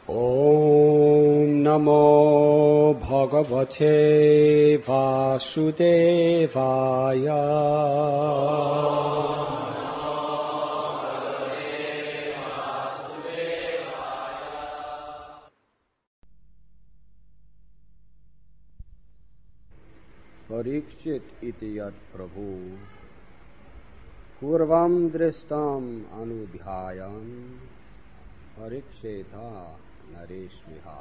ॐ नमो भगवते वासुदेवाय। परीक्षित इति यत् प्रभु पूर्वं दृष्टम् अनुध्यायन् परीक्षेता नरेश्मिहा।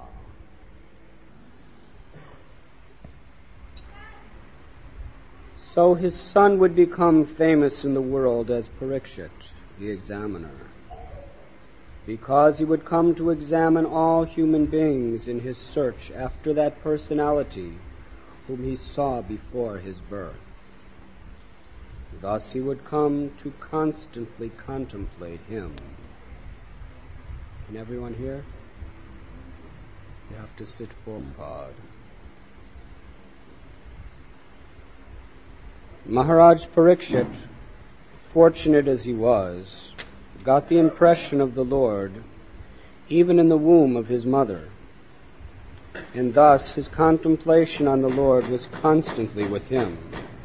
So his son would become famous in the world as Parikshit, the examiner, because he would come to examine all human beings in his search after that personality whom he saw before his birth. Thus he would come to constantly contemplate him. Can everyone hear? You have to sit forward. Maharaj Parikshit, fortunate as he was, got the impression of the Lord even in the womb of his mother, and thus his contemplation on the Lord was constantly with him.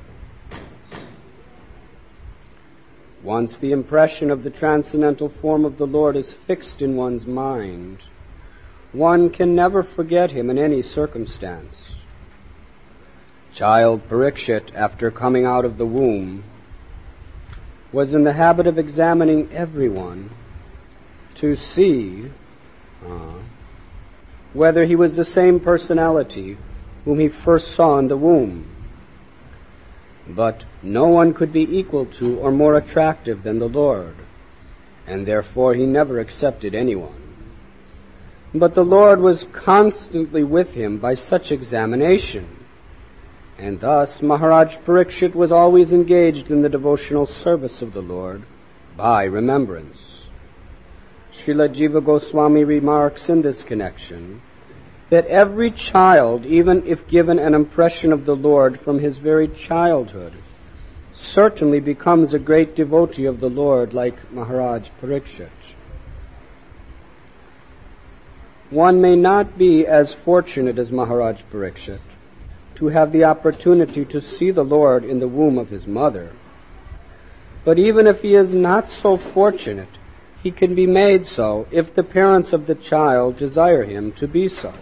Once the impression of the transcendental form of the Lord is fixed in one's mind, one can never forget him in any circumstance. Child Parikshit, after coming out of the womb, was in the habit of examining everyone to see whether he was the same personality whom he first saw in the womb. But no one could be equal to or more attractive than the Lord, and therefore he never accepted anyone. But the Lord was constantly with him by such examination, and thus Maharaj Parikshit was always engaged in the devotional service of the Lord by remembrance. Srila Jiva Goswami remarks in this connection that every child, even if given an impression of the Lord from his very childhood, certainly becomes a great devotee of the Lord like Maharaj Parikshit. One may not be as fortunate as Maharaj Parikshit to have the opportunity to see the Lord in the womb of his mother, but even if he is not so fortunate, he can be made so if the parents of the child desire him to be so.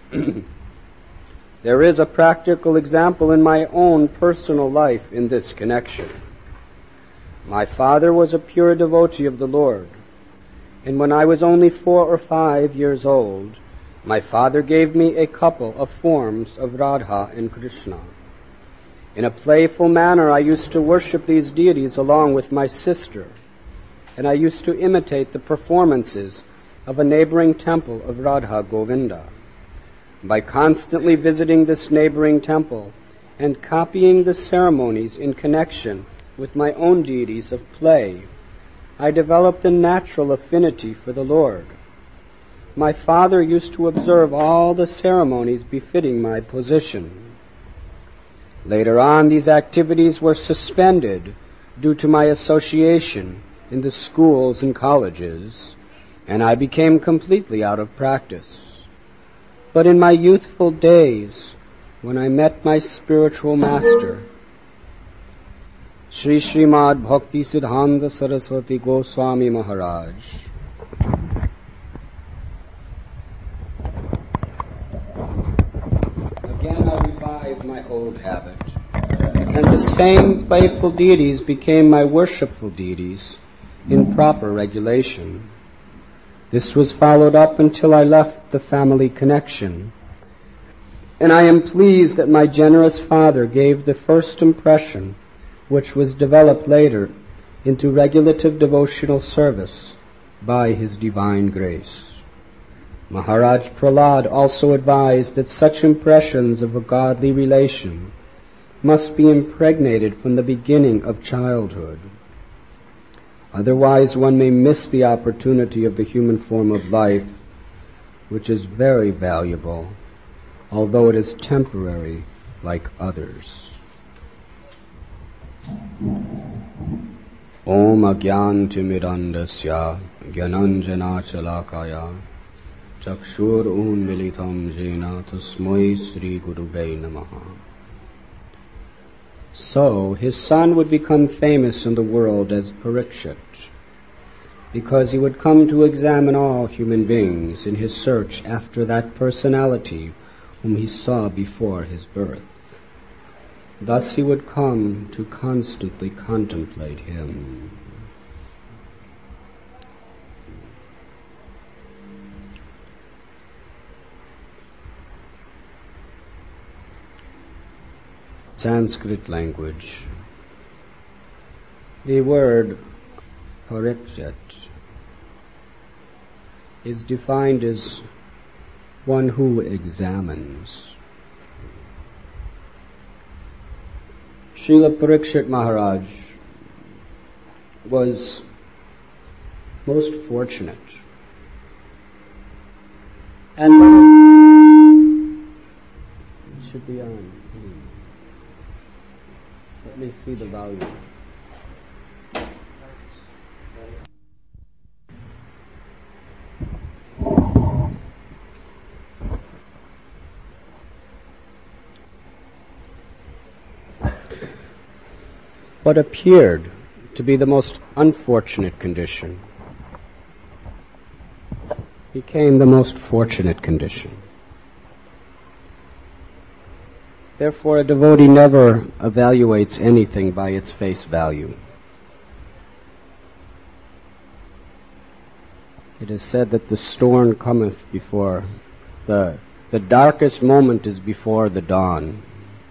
There is a practical example in my own personal life in this connection. My father was a pure devotee of the Lord, and when I was only 4 or 5 years old, my father gave me a couple of forms of Radha and Krishna. In a playful manner, I used to worship these deities along with my sister, and I used to imitate the performances of a neighboring temple of Radha Govinda. By constantly visiting this neighboring temple and copying the ceremonies in connection with my own deities of play, I developed a natural affinity for the Lord. My father used to observe all the ceremonies befitting my position. Later on, these activities were suspended due to my association in the schools and colleges, and I became completely out of practice. But in my youthful days, when I met my spiritual master, Sri Srimad Bhakti Siddhanta Saraswati Goswami Maharaj, again I revived my old habit, and the same playful deities became my worshipful deities in proper regulation. This was followed up until I left the family connection, and I am pleased that my generous father gave the first impression, which was developed later into regulative devotional service by his divine grace. Maharaj Prahlad also advised that such impressions of a godly relation must be impregnated from the beginning of childhood. Otherwise, one may miss the opportunity of the human form of life, which is very valuable, although it is temporary like others. Om Agyantimirandasya Gyananjanachalakaya Chakshur unmilitam jena tasmai Sri Gurave Namaha. So his son would become famous in the world as Parikshit, because he would come to examine all human beings in his search after that personality whom he saw before his birth. Thus he would come to constantly contemplate him. Sanskrit language. The word Parikshit is defined as one who examines. Srila Parikshit Maharaj was most fortunate, and it should be on. Let me see the volume. What appeared to be the most unfortunate condition became the most fortunate condition. Therefore, a devotee never evaluates anything by its face value. It is said that the storm cometh before the darkest moment is before the dawn.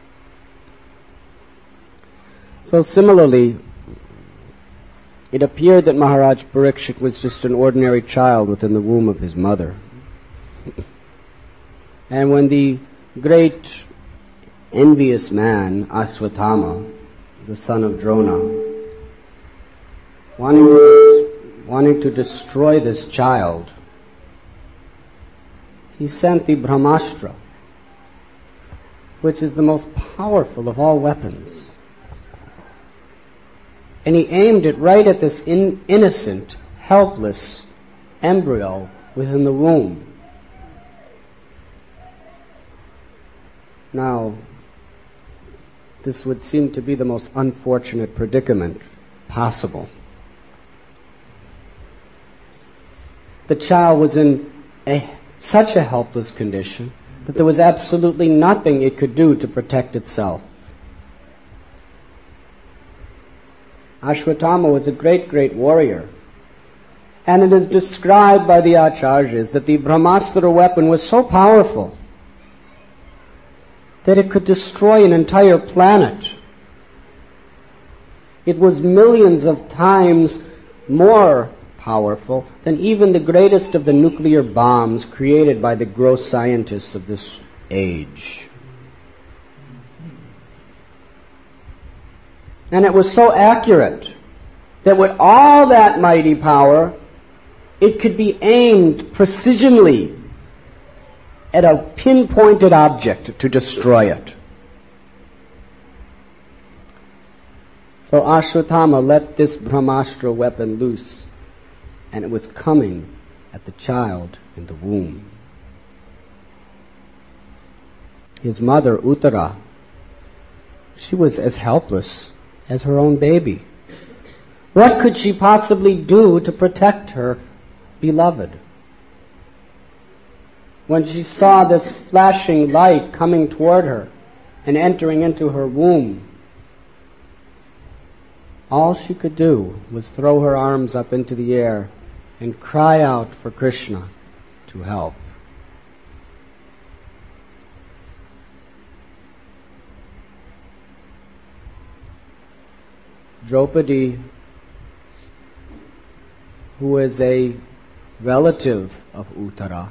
So similarly, it appeared that Maharaj Parikshit was just an ordinary child within the womb of his mother. And when the great envious man, Ashwatthama, the son of Drona, wanting to destroy this child, he sent the Brahmastra, which is the most powerful of all weapons. And he aimed it right at this innocent, helpless embryo within the womb. Now, this would seem to be the most unfortunate predicament possible. The child was in such a helpless condition that there was absolutely nothing it could do to protect itself. Ashwatthama was a great, great warrior. And it is described by the Acharyas that the Brahmastra weapon was so powerful that it could destroy an entire planet. It was millions of times more powerful than even the greatest of the nuclear bombs created by the gross scientists of this age. And it was so accurate that with all that mighty power, it could be aimed precisionally at a pinpointed object to destroy it. So Ashwatthama let this Brahmastra weapon loose, and it was coming at the child in the womb. His mother, Uttara, she was as helpless as her own baby. What could she possibly do to protect her beloved? When she saw this flashing light coming toward her and entering into her womb, all she could do was throw her arms up into the air and cry out for Krishna to help. Draupadi, who is a relative of Uttara,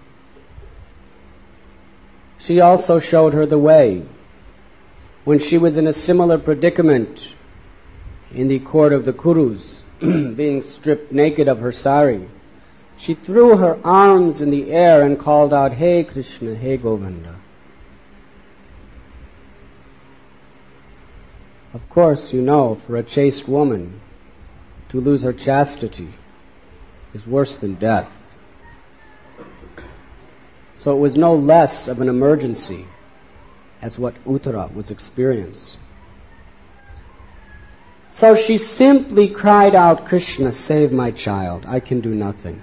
she also showed her the way. When she was in a similar predicament in the court of the Kurus, being stripped naked of her sari, she threw her arms in the air and called out, "Hey Krishna, hey Govinda." Of course, you know, for a chaste woman to lose her chastity is worse than death. So it was no less of an emergency as what Uttara was experiencing. So she simply cried out, "Krishna, save my child. I can do nothing."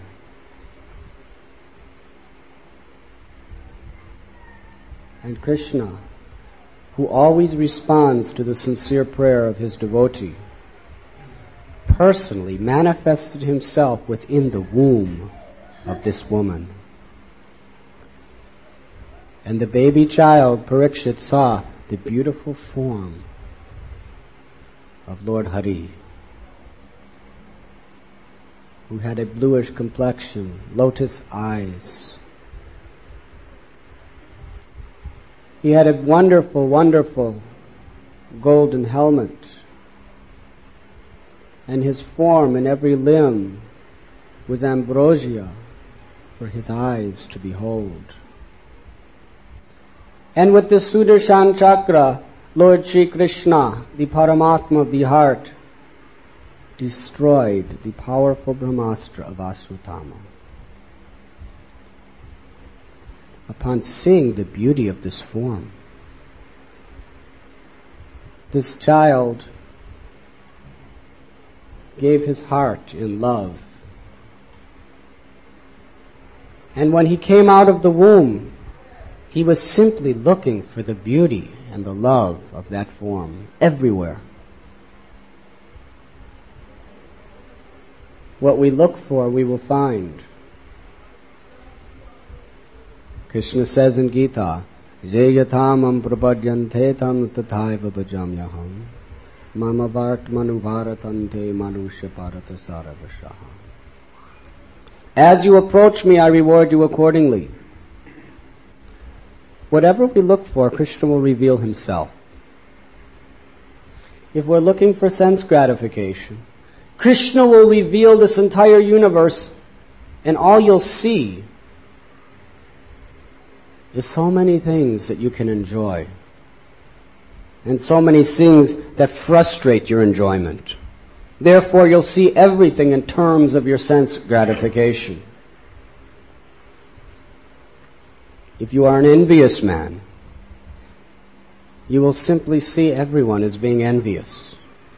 And Krishna, who always responds to the sincere prayer of his devotee, personally manifested himself within the womb of this woman. And the baby child, Parikshit, saw the beautiful form of Lord Hari, who had a bluish complexion, lotus eyes. He had a wonderful, wonderful golden helmet, and his form in every limb was ambrosia for his eyes to behold. And with the Sudarshan Chakra, Lord Shri Krishna, the Paramatma of the heart, destroyed the powerful Brahmastra of Aswatthama. Upon seeing the beauty of this form, this child gave his heart in love. And when he came out of the womb, he was simply looking for the beauty and the love of that form everywhere. What we look for, we will find. Krishna says in Gita, "Je yathamam prapadyante tam tathaiva bhajamyaham mama vartmanu bharatante manusya bharata saravashaha." As you approach me, I reward you accordingly. Whatever we look for, Krishna will reveal himself. If we're looking for sense gratification, Krishna will reveal this entire universe, and all you'll see is so many things that you can enjoy, and so many things that frustrate your enjoyment. Therefore, you'll see everything in terms of your sense gratification. If you are an envious man, you will simply see everyone as being envious.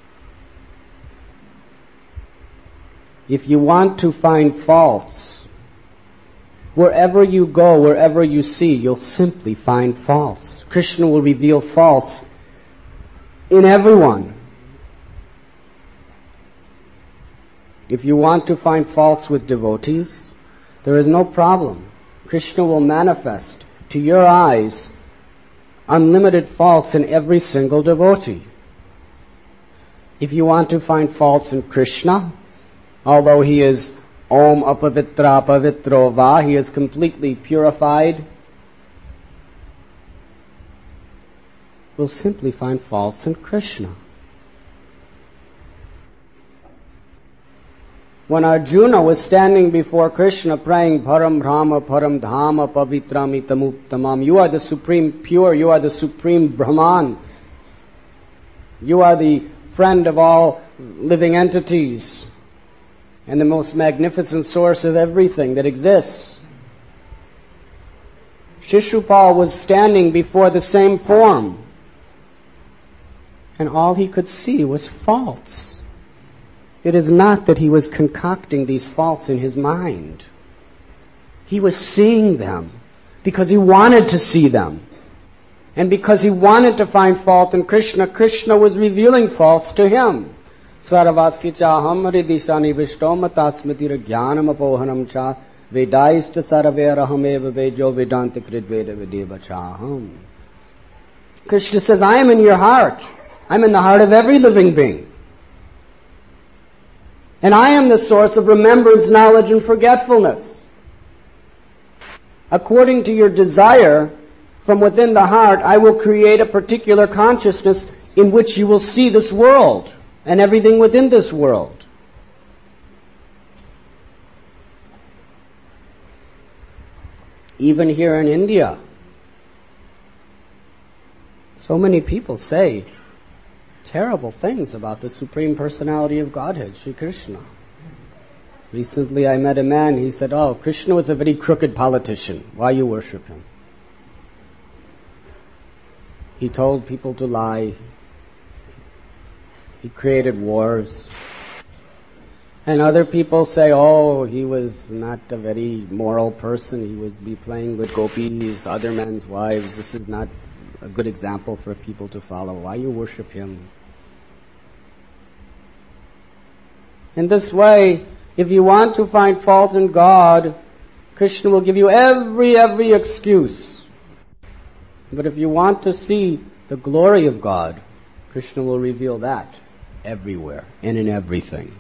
If you want to find faults, wherever you go, wherever you see, you'll simply find faults. Krishna will reveal faults in everyone. If you want to find faults with devotees, there is no problem. Krishna will manifest to your eyes unlimited faults in every single devotee. If you want to find faults in Krishna, although he is Om Apavitra Pavitro Va, he is completely purified, we'll simply find faults in Krishna. When Arjuna was standing before Krishna praying, "Param Brahma, Param Dhama, Pavitramitamutamam," you are the supreme pure, you are the supreme Brahman, you are the friend of all living entities, and the most magnificent source of everything that exists. Shishupal was standing before the same form, and all he could see was faults. It is not that he was concocting these faults in his mind. He was seeing them because he wanted to see them. And because he wanted to find fault in Krishna, Krishna was revealing faults to him. Sarvasya chaham hridishani vishtomatasmitira jnanam apohanam cha vedaishta sarveraham eva vejo vedanta kridveda vedeva chaham. Krishna says, I am in your heart. I'm in the heart of every living being. And I am the source of remembrance, knowledge, and forgetfulness. According to your desire, from within the heart, I will create a particular consciousness in which you will see this world and everything within this world. Even here in India, so many people say terrible things about the Supreme Personality of Godhead, Sri Krishna. Recently I met a man, he said, "Oh, Krishna was a very crooked politician. Why you worship him?" He told people to lie. He created wars. And other people say, "Oh, he was not a very moral person. He would be playing with gopis, other men's wives. This is not a good example for people to follow. Why you worship him?" In this way, if you want to find fault in God, Krishna will give you every excuse. But if you want to see the glory of God, Krishna will reveal that everywhere and in everything.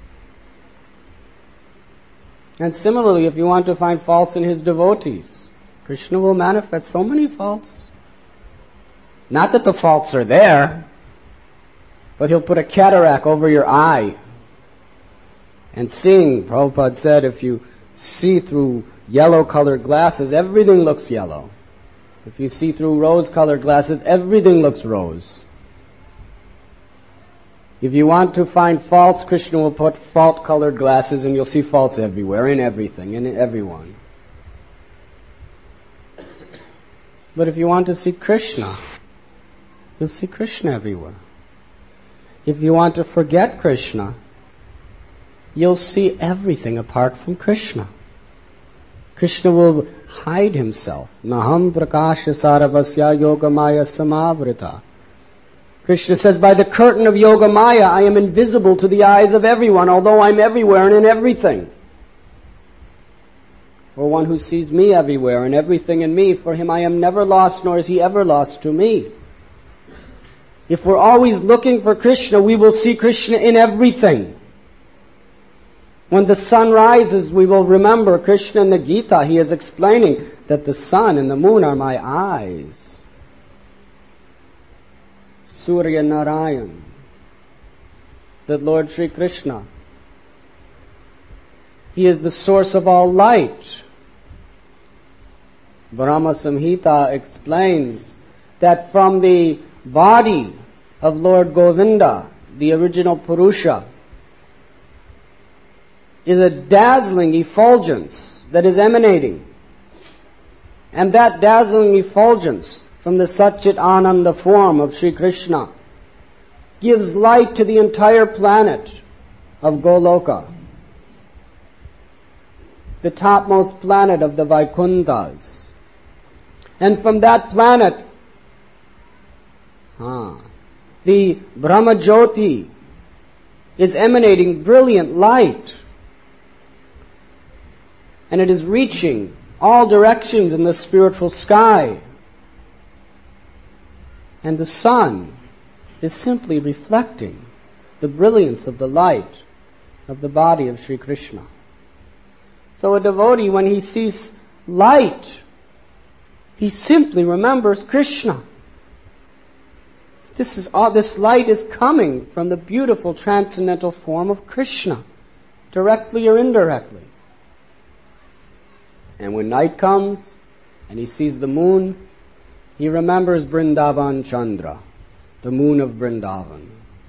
And similarly, if you want to find faults in His devotees, Krishna will manifest so many faults. Not that the faults are there, but He'll put a cataract over your eye. And seeing, Prabhupada said, if you see through yellow-colored glasses, everything looks yellow. If you see through rose-colored glasses, everything looks rose. If you want to find faults, Krishna will put fault-colored glasses and you'll see faults everywhere, in everything, in everyone. But if you want to see Krishna, you'll see Krishna everywhere. If you want to forget Krishna, you'll see everything apart from Krishna. Krishna will hide Himself. Naham prakasha saravasya yogamaya samavrita. Krishna says, by the curtain of Yoga Maya, I am invisible to the eyes of everyone, although I'm everywhere and in everything. For one who sees me everywhere and everything in me, for him I am never lost, nor is he ever lost to me. If we're always looking for Krishna, we will see Krishna in everything. When the sun rises, we will remember Krishna in the Gita. He is explaining that the sun and the moon are my eyes. Surya Narayan, that Lord Sri Krishna, He is the source of all light. Brahma Samhita explains that from the body of Lord Govinda, the original Purusha, is a dazzling effulgence that is emanating. And that dazzling effulgence from the Satchit Ananda form of Sri Krishna gives light to the entire planet of Goloka, the topmost planet of the Vaikunthas. And from that planet, the Brahma Jyoti is emanating brilliant light. And it is reaching all directions in the spiritual sky. And the sun is simply reflecting the brilliance of the light of the body of Sri Krishna. So a devotee, when he sees light, he simply remembers Krishna. This light is coming from the beautiful transcendental form of Krishna, directly or indirectly. And when night comes and he sees the moon, he remembers Vrindavan Chandra, the moon of Vrindavan.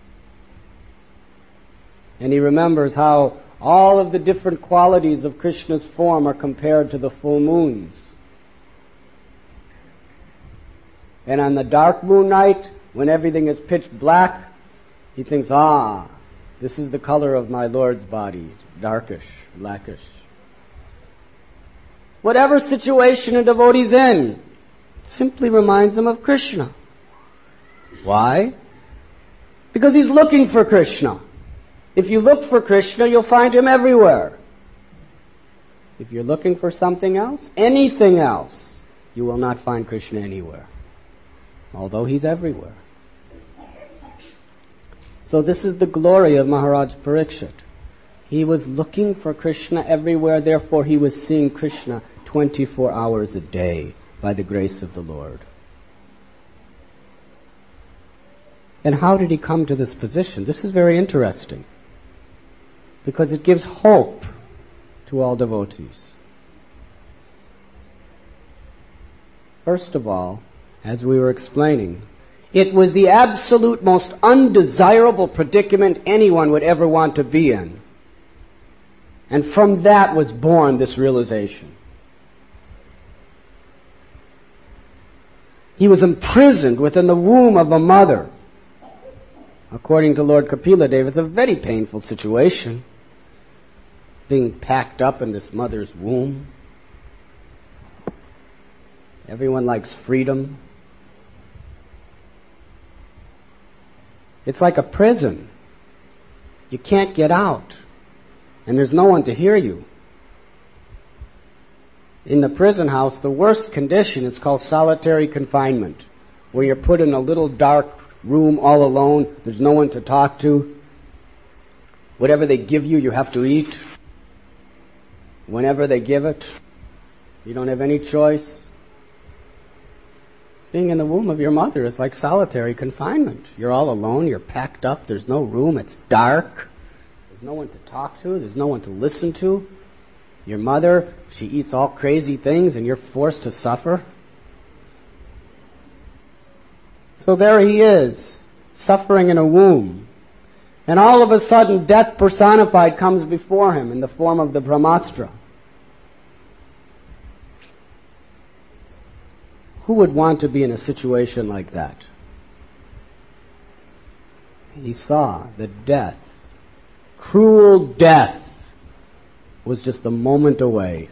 And he remembers how all of the different qualities of Krishna's form are compared to the full moons. And on the dark moon night, when everything is pitch black, he thinks, this is the color of my Lord's body, darkish, blackish. Whatever situation a devotee's in, simply reminds him of Krishna. Why? Because he's looking for Krishna. If you look for Krishna, you'll find Him everywhere. If you're looking for something else, anything else, you will not find Krishna anywhere, although He's everywhere. So this is the glory of Maharaj Parikshit. He was looking for Krishna everywhere, therefore he was seeing Krishna 24 hours a day by the grace of the Lord. And how did he come to this position? This is very interesting, because it gives hope to all devotees. First of all, as we were explaining, it was the absolute most undesirable predicament anyone would ever want to be in. And from that was born this realization. He was imprisoned within the womb of a mother. According to Lord Kapila Dev, it's a very painful situation, being packed up in this mother's womb. Everyone likes freedom. It's like a prison. You can't get out, and there's no one to hear you. In the prison house, the worst condition is called solitary confinement, where you're put in a little dark room all alone. There's no one to talk to. Whatever they give you, you have to eat. Whenever they give it, you don't have any choice. Being in the womb of your mother is like solitary confinement. You're all alone, you're packed up, there's no room, it's dark. There's no one to talk to, there's no one to listen to. Your mother, she eats all crazy things and you're forced to suffer. So there he is, suffering in a womb. And all of a sudden, death personified comes before him in the form of the Brahmastra. Who would want to be in a situation like that? He saw that death, cruel death, was just a moment away.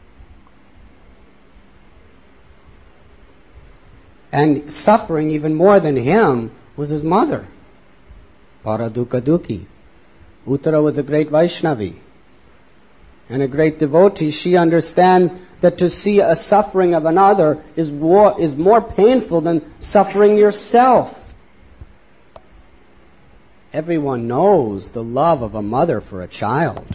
And suffering even more than him was his mother, Paradukaduki. Uttara was a great Vaishnavi and a great devotee. She understands that to see a suffering of another is more painful than suffering yourself. Everyone knows the love of a mother for a child.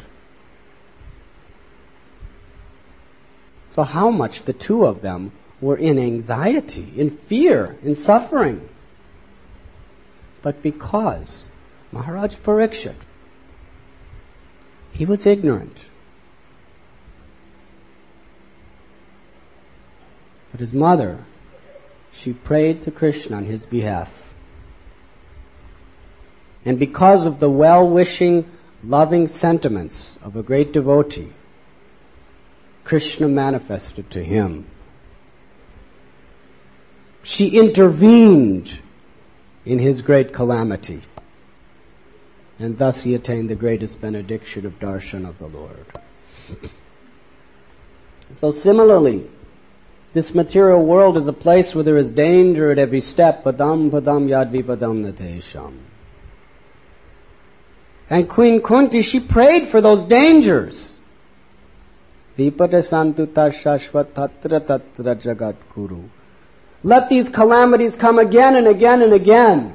So how much the two of them were in anxiety, in fear, in suffering. But because Maharaj Parikshit, he was ignorant. But his mother, she prayed to Krishna on his behalf. And because of the well-wishing, loving sentiments of a great devotee, Krishna manifested to him. She intervened in his great calamity. And thus he attained the greatest benediction of darshan of the Lord. So similarly, this material world is a place where there is danger at every step. Padam padam yadvi padam natesham. And Queen Kunti, she prayed for those dangers. Vipata santuta shashvat tatra tatra jagat kuru. Let these calamities come again and again and again.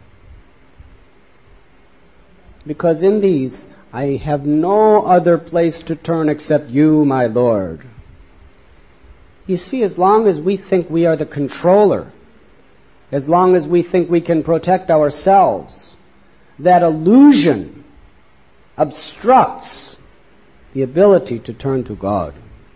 Because in these, I have no other place to turn except you, my Lord. You see, as long as we think we are the controller, as long as we think we can protect ourselves, that illusion obstructs the ability to turn to God.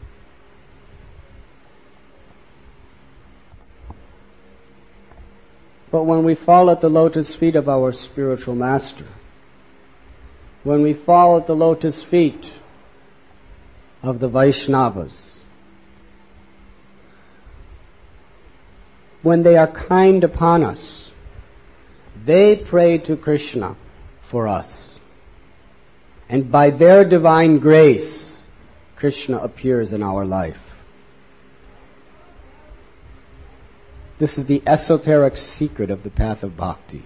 But when we fall at the lotus feet of our spiritual master, when we fall at the lotus feet of the Vaishnavas, when they are kind upon us, they pray to Krishna for us. And by their divine grace, Krishna appears in our life. This is the esoteric secret of the path of bhakti.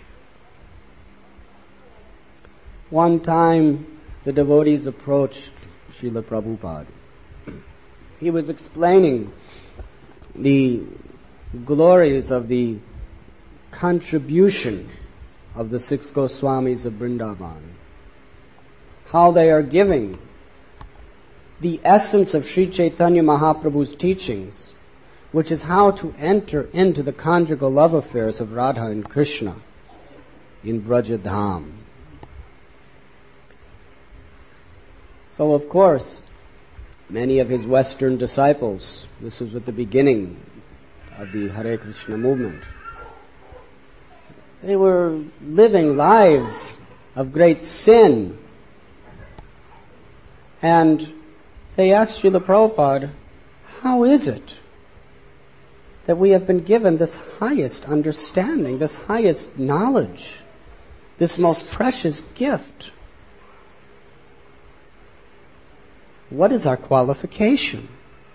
One time, the devotees approached Srila Prabhupada. He was explaining the glories of the contribution of the 6 Goswamis of Vrindavan. How they are giving the essence of Sri Chaitanya Mahaprabhu's teachings, which is how to enter into the conjugal love affairs of Radha and Krishna in Braja Dham. So of course, many of his Western disciples, this was at the beginning of the Hare Krishna movement, they were living lives of great sin. And they asked Srila Prabhupada, how is it that we have been given this highest understanding, this highest knowledge, this most precious gift? What is our qualification?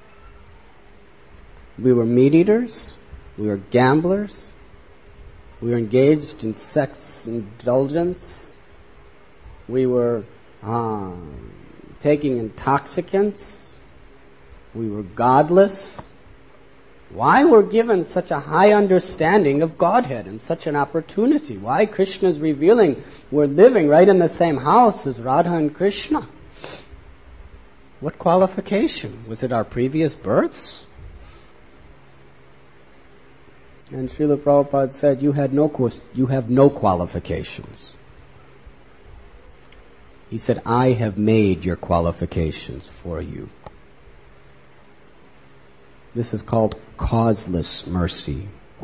We were meat eaters, we were gamblers, we were engaged in sex indulgence, we were taking intoxicants, we were godless. Why were given such a high understanding of Godhead and such an opportunity? Why Krishna is revealing we're living right in the same house as Radha and Krishna? What qualification? Was it our previous births? And Srila Prabhupada said, you have no qualifications. He said, I have made your qualifications for you. This is called causeless mercy.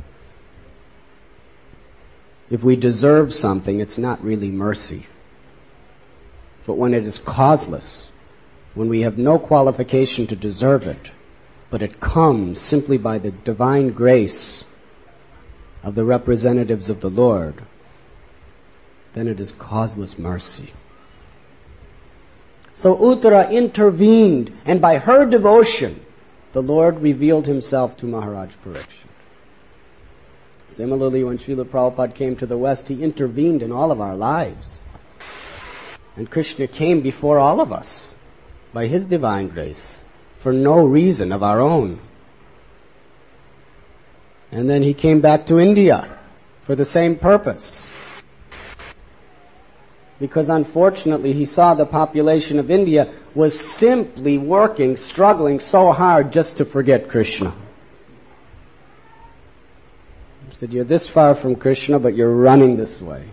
If we deserve something, it's not really mercy. But when it is causeless, when we have no qualification to deserve it, but it comes simply by the divine grace of the representatives of the Lord, then it is causeless mercy. So Uttara intervened, and by her devotion, the Lord revealed himself to Maharaj Parikshit. Similarly, when Srila Prabhupada came to the West, he intervened in all of our lives. And Krishna came before all of us by his divine grace for no reason of our own. And then he came back to India for the same purpose. Because unfortunately he saw the population of India was simply working, struggling so hard just to forget Krishna. He said, you're this far from Krishna, but you're running this way.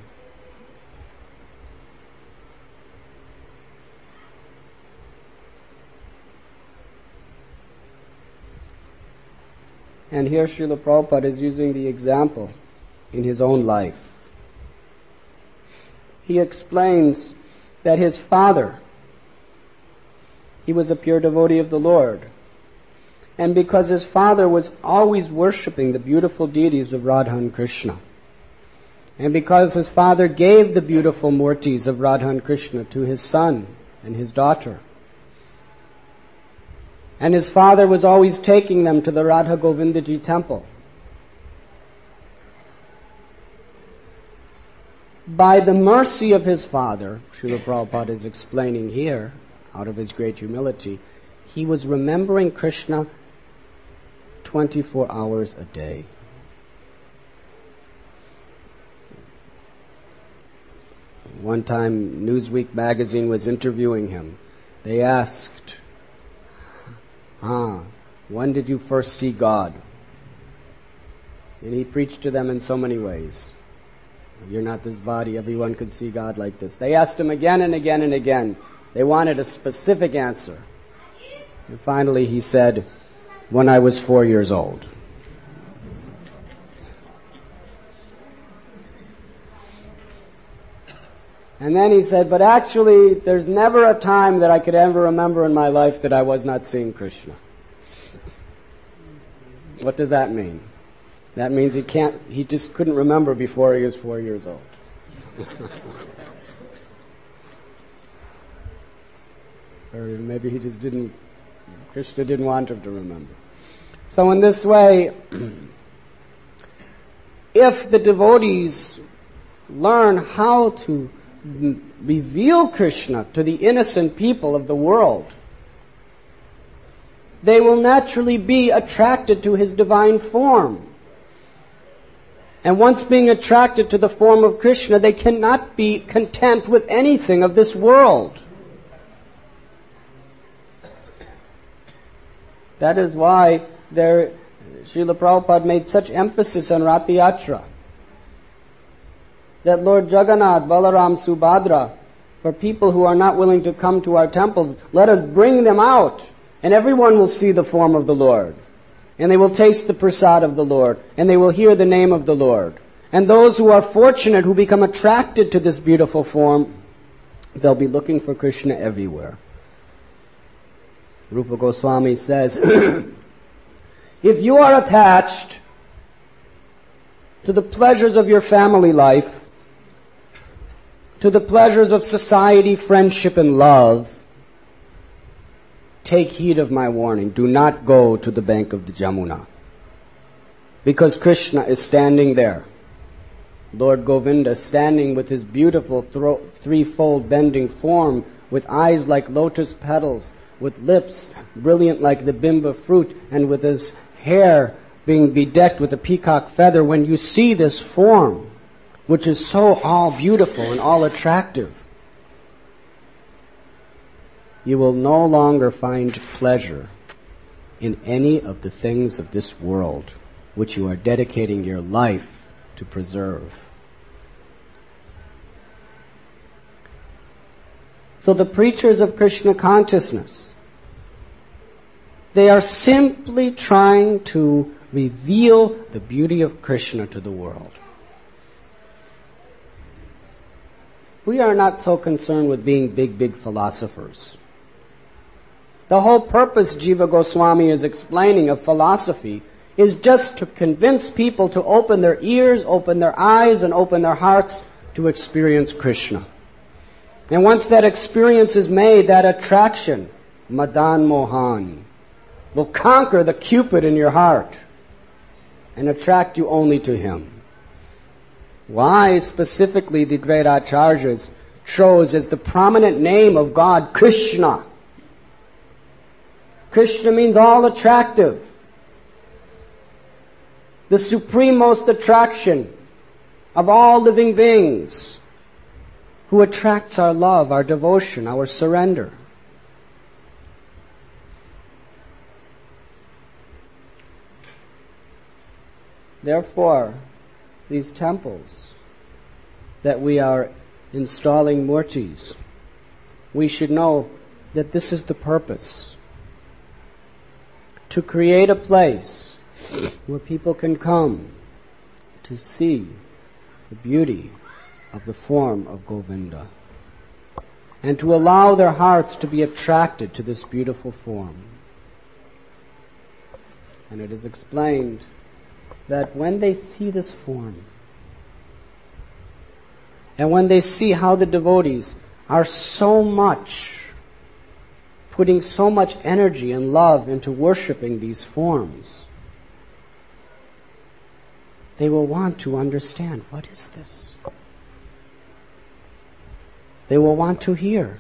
And here Srila Prabhupada is using the example in his own life. He explains that his father, he was a pure devotee of the Lord. And because his father was always worshipping the beautiful deities of Radha and Krishna, and because his father gave the beautiful murtis of Radha and Krishna to his son and his daughter, and his father was always taking them to the Radha Govindaji temple, by the mercy of his father, Srila Prabhupada is explaining here, out of his great humility, he was remembering Krishna 24 hours a day. One time, Newsweek magazine was interviewing him. They asked, when did you first see God? And he preached to them in so many ways. You're not this body, everyone could see God like this. They asked him again and again and again. They wanted a specific answer. And finally he said, when I was 4 years old. And then he said, but actually there's never a time that I could ever remember in my life that I was not seeing Krishna. What does that mean? That means he just couldn't remember before he was 4 years old. Or maybe he just Krishna didn't want him to remember. So in this way, if the devotees learn how to reveal Krishna to the innocent people of the world, they will naturally be attracted to his divine form. And once being attracted to the form of Krishna, they cannot be content with anything of this world. That is why Srila Prabhupada made such emphasis on Rath Yatra. That Lord Jagannath, Balaram, Subhadra, for people who are not willing to come to our temples, let us bring them out, and everyone will see the form of the Lord. And they will taste the prasad of the Lord, and they will hear the name of the Lord. And those who are fortunate, who become attracted to this beautiful form, they'll be looking for Krishna everywhere. Rupa Goswami says, if you are attached to the pleasures of your family life, to the pleasures of society, friendship, and love, take heed of my warning. Do not go to the bank of the Jamuna. Because Krishna is standing there. Lord Govinda standing with his beautiful threefold bending form, with eyes like lotus petals, with lips brilliant like the bimba fruit, and with his hair being bedecked with a peacock feather. When you see this form, which is so all beautiful and all attractive, you will no longer find pleasure in any of the things of this world which you are dedicating your life to preserve. So the preachers of Krishna consciousness, they are simply trying to reveal the beauty of Krishna to the world. We are not so concerned with being big philosophers. The whole purpose, Jiva Goswami is explaining, of philosophy is just to convince people to open their ears, open their eyes, and open their hearts to experience Krishna. And once that experience is made, that attraction, Madan Mohan, will conquer the Cupid in your heart and attract you only to him. Why specifically the great Acharyas chose as the prominent name of God Krishna? Krishna means all attractive. The supremost attraction of all living beings, who attracts our love, our devotion, our surrender. Therefore, these temples that we are installing murtis, we should know that this is the purpose. To create a place where people can come to see the beauty of the form of Govinda, and to allow their hearts to be attracted to this beautiful form. And it is explained that when they see this form, and when they see how the devotees are putting so much energy and love into worshipping these forms, they will want to understand, what is this? They will want to hear.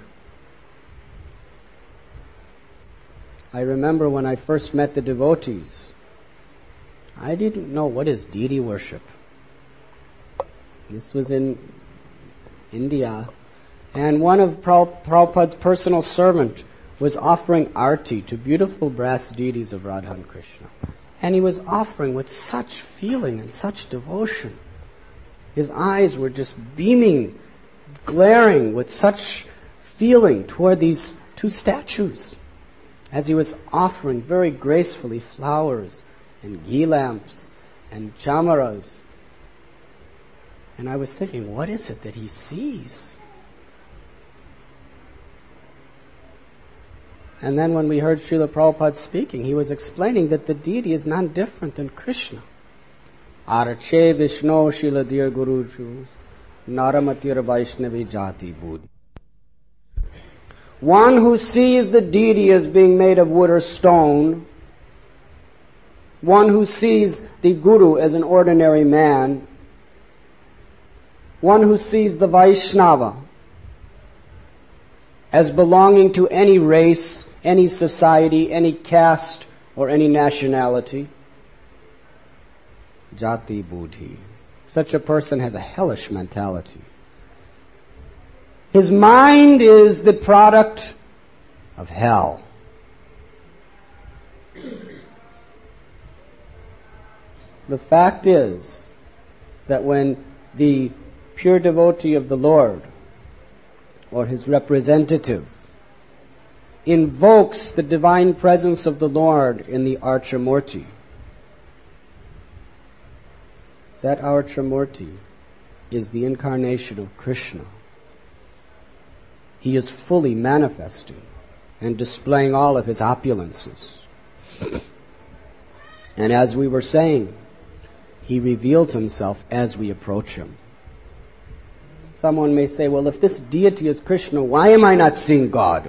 I remember when I first met the devotees, I didn't know what is deity worship. This was in India, and one of Prabhupada's personal servant was offering arti to beautiful brass deities of Radha and Krishna. And he was offering with such feeling and such devotion. His eyes were just beaming, glaring with such feeling toward these two statues, as he was offering very gracefully flowers and ghee lamps and chamaras. And I was thinking, what is it that he sees? And then when we heard Srila Prabhupada speaking, he was explaining that the deity is none different than Krishna. Arche Vishnu Srila Dear Guruju Naramatir Vaishnavi Jati Buddhi. One who sees the deity as being made of wood or stone, one who sees the Guru as an ordinary man, one who sees the Vaishnava as belonging to any race, any society, any caste, or any nationality. Jati Buddhi. Such a person has a hellish mentality. His mind is the product of hell. The fact is that when the pure devotee of the Lord, or his representative, invokes the divine presence of the Lord in the Archamurti, that Archamurti is the incarnation of Krishna. He is fully manifesting and displaying all of his opulences. And as we were saying, he reveals himself as we approach him. Someone may say, well, if this deity is Krishna, why am I not seeing God?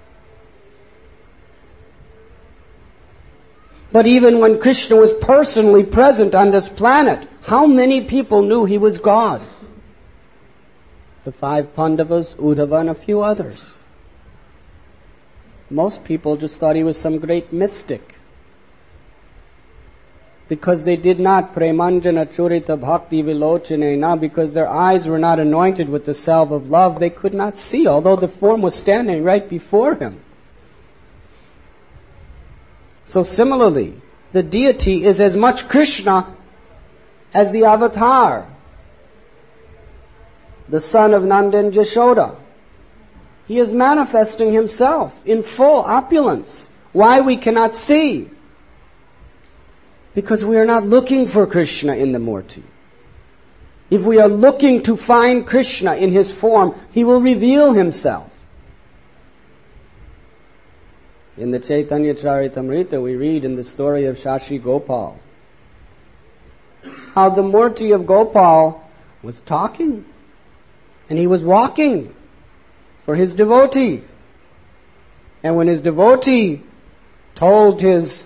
But even when Krishna was personally present on this planet, how many people knew he was God? The 5 Pandavas, Uddhava, and a few others. Most people just thought he was some great mystic, because they did not premanjana churita bhakti vilochanena, because their eyes were not anointed with the salve of love, they could not see, although the form was standing right before him. So similarly, the deity is as much Krishna as the avatar, the son of Nanda and Yashoda. He is manifesting himself in full opulence. Why we cannot see? Because we are not looking for Krishna in the Murti. If we are looking to find Krishna in his form, he will reveal himself. In the Chaitanya Charitamrita, we read in the story of Shashi Gopal how the Murti of Gopal was talking and he was walking for his devotee. And when his devotee told his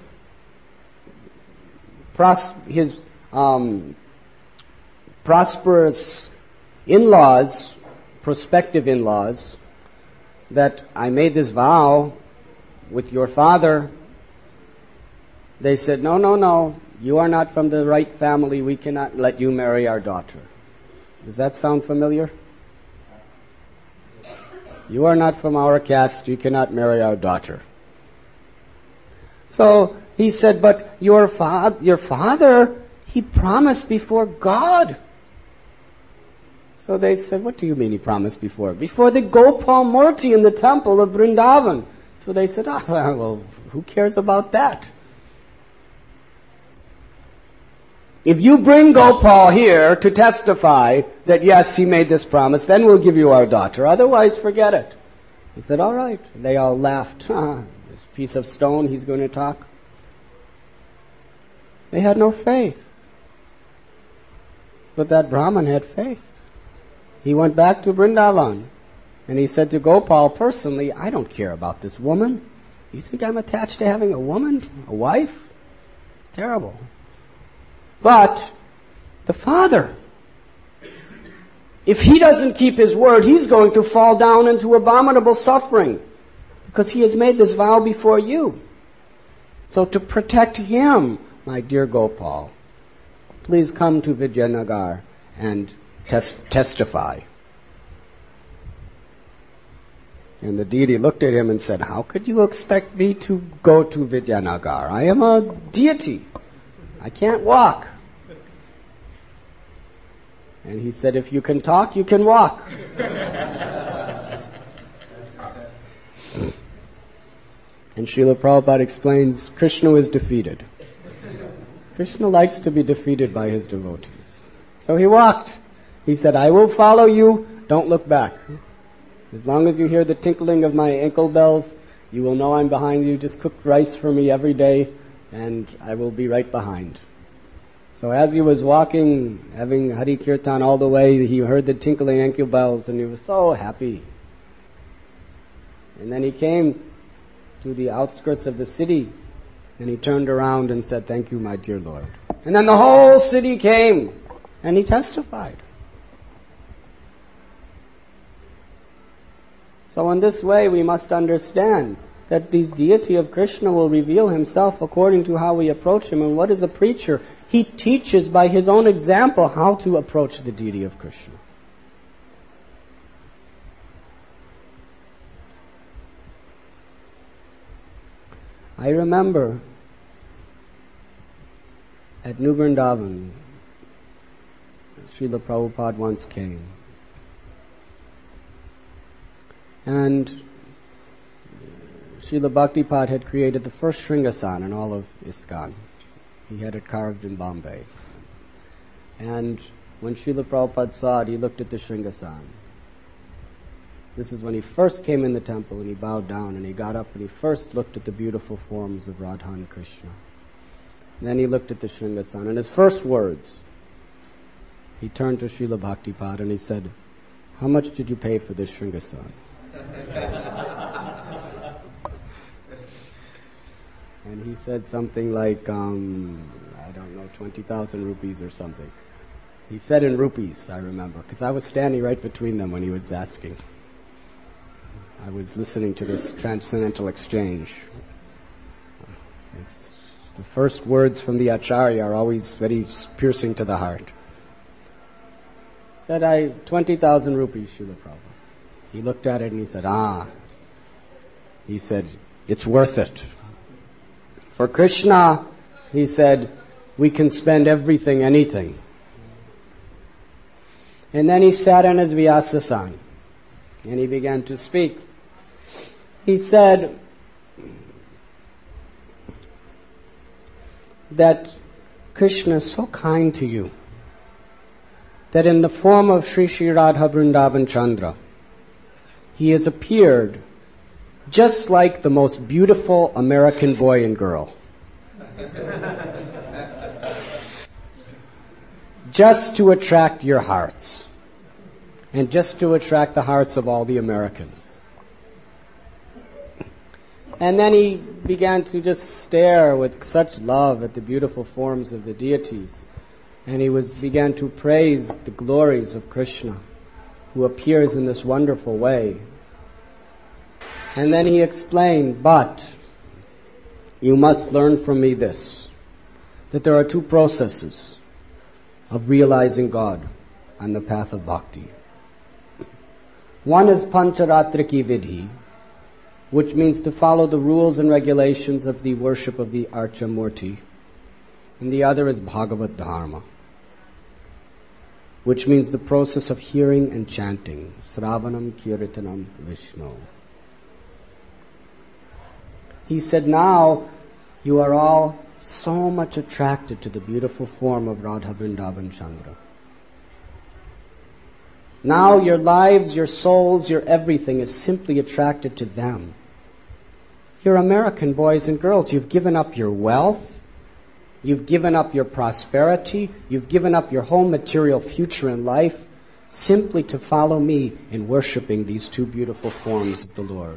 prosperous in-laws, prospective in-laws, that I made this vow with your father, they said, no, you are not from the right family, we cannot let you marry our daughter. Does that sound familiar? You are not from our caste, you cannot marry our daughter. So he said, but your father, he promised before God. So they said, what do you mean he promised before? Before the Gopal Murti in the temple of Vrindavan. So they said, well, who cares about that? If you bring Gopal here to testify that yes, he made this promise, then we'll give you our daughter. Otherwise, forget it. He said, all right. They all laughed. This piece of stone, he's going to talk. They had no faith. But that Brahmin had faith. He went back to Vrindavan. And he said to Gopal personally, I don't care about this woman. You think I'm attached to having a woman? A wife? It's terrible. But the father, if he doesn't keep his word, he's going to fall down into abominable suffering because he has made this vow before you. So to protect him, my dear Gopal, please come to Vijayanagar and testify. And the deity looked at him and said, how could you expect me to go to Vijayanagar? I am a deity. I can't walk. And he said, if you can talk, you can walk. And Srila Prabhupada explains, Krishna was defeated. Krishna likes to be defeated by his devotees. So he walked. He said, I will follow you, don't look back. As long as you hear the tinkling of my ankle bells, you will know I'm behind you. Just cook rice for me every day, and I will be right behind. So as he was walking, having Hari Kirtan all the way, he heard the tinkling ankle bells, and he was so happy. And then he came to the outskirts of the city, and he turned around and said, thank you, my dear Lord. And then the whole city came, and he testified. So in this way we must understand that the deity of Krishna will reveal himself according to how we approach him. And what is a preacher? He teaches by his own example how to approach the deity of Krishna. I remember at New Vrindavan, Srila Prabhupada once came. And Srila Bhaktipad had created the first Shringasan in all of ISKCON. He had it carved in Bombay. And when Srila Prabhupada saw it, he looked at the Shringasan. This is when he first came in the temple, and he bowed down and he got up and he first looked at the beautiful forms of Radha and Krishna. And then he looked at the Shringasana, and his first words, he turned to Srila Bhaktipada and he said, "How much did you pay for this Shringasana?" And he said something like, I don't know, 20,000 rupees or something. He said in rupees, I remember, because I was standing right between them when he was asking. I was listening to this transcendental exchange. It's the first words from the Acharya are always very piercing to the heart. Said, 20,000 rupees, Srila Prabhupada. He looked at it and he said, He said, it's worth it. For Krishna, he said, we can spend everything, anything. And then he sat on his Vyasasana and he began to speak. He said that Krishna is so kind to you that in the form of Sri Sri Radha Vrindavan Chandra, he has appeared just like the most beautiful American boy and girl. Just to attract your hearts. And just to attract the hearts of all the Americans. And then he began to just stare with such love at the beautiful forms of the deities. And he began to praise the glories of Krishna, who appears in this wonderful way. And then he explained, but you must learn from me this, that there are two processes of realizing God on the path of bhakti. One is Pancharatriki Vidhi, which means to follow the rules and regulations of the worship of the Archa Murti. And the other is Bhagavad Dharma, which means the process of hearing and chanting. Sravanam Kirtanam Vishnu. He said, now you are all so much attracted to the beautiful form of Radha Vrindavan Chandra. Now your lives, your souls, your everything is simply attracted to them. You're American boys and girls. You've given up your wealth. You've given up your prosperity. You've given up your whole material future in life simply to follow me in worshiping these two beautiful forms of the Lord.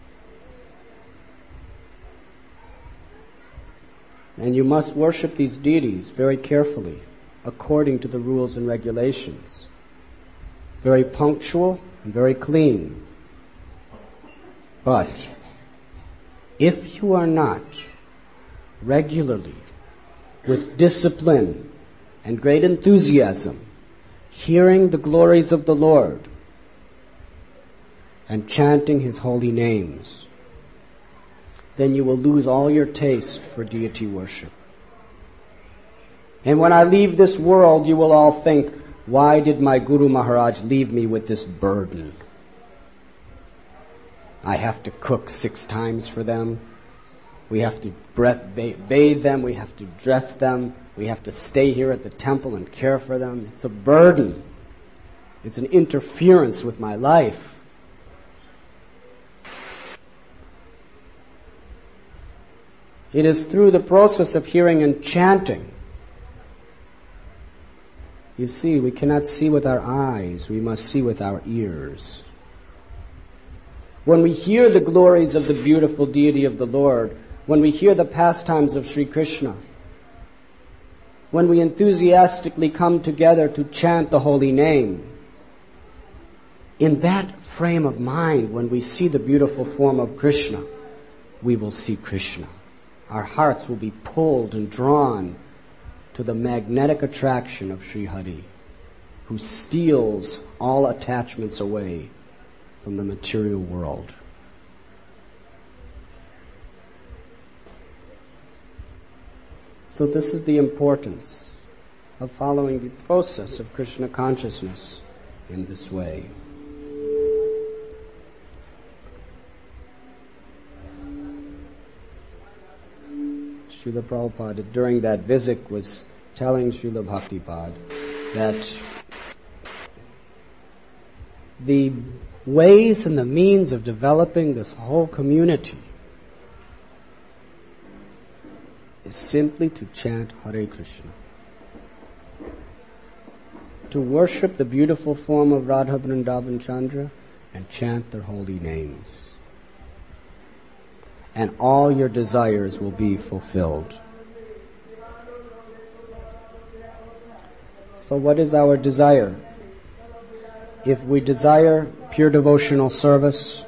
And you must worship these deities very carefully, according to the rules and regulations. Very punctual and very clean. But if you are not regularly, with discipline and great enthusiasm, hearing the glories of the Lord and chanting His holy names, then you will lose all your taste for deity worship. And when I leave this world, you will all think, why did my Guru Maharaj leave me with this burden? I have to cook 6 times for them. We have to bathe them. We have to dress them. We have to stay here at the temple and care for them. It's a burden. It's an interference with my life. It is through the process of hearing and chanting. You see, we cannot see with our eyes. We must see with our ears. When we hear the glories of the beautiful deity of the Lord, when we hear the pastimes of Sri Krishna, when we enthusiastically come together to chant the holy name, in that frame of mind, when we see the beautiful form of Krishna, we will see Krishna. Our hearts will be pulled and drawn to the magnetic attraction of Sri Hari, who steals all attachments away from the material world. So this is the importance of following the process of Krishna consciousness in this way. Srila Prabhupada, during that visit, was telling Srila Bhaktipada that the ways and the means of developing this whole community is simply to chant Hare Krishna, to worship the beautiful form of Radha Vrindavan Chandra and chant their holy names. And all your desires will be fulfilled. So what is our desire? If we desire pure devotional service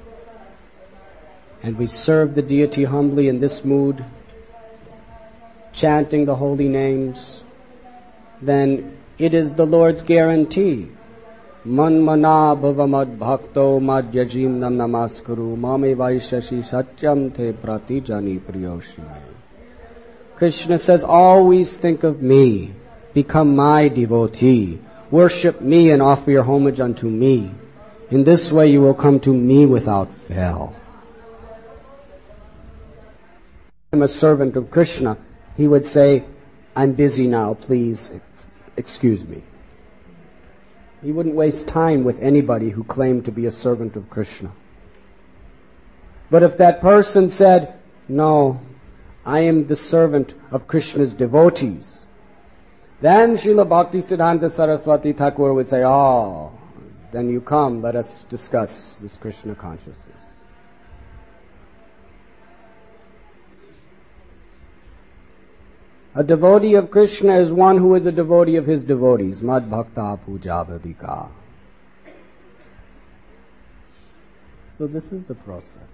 and we serve the deity humbly in this mood, chanting the holy names, then it is the Lord's guarantee. Man mana bhava mad bhakto mad yajim nam namaskuru mame vaishashi satyam te pratijani priyoshime. Krishna says, always think of me, become my devotee, worship me and offer your homage unto me. In this way you will come to me without fail. I'm a servant of Krishna. He would say, I'm busy now, please excuse me. He wouldn't waste time with anybody who claimed to be a servant of Krishna. But if that person said, no, I am the servant of Krishna's devotees, then Srila Bhaktisiddhanta Saraswati Thakur would say, oh, then you come, let us discuss this Krishna consciousness. A devotee of Krishna is one who is a devotee of his devotees. Mad bhakta puja vadika. So this is the process.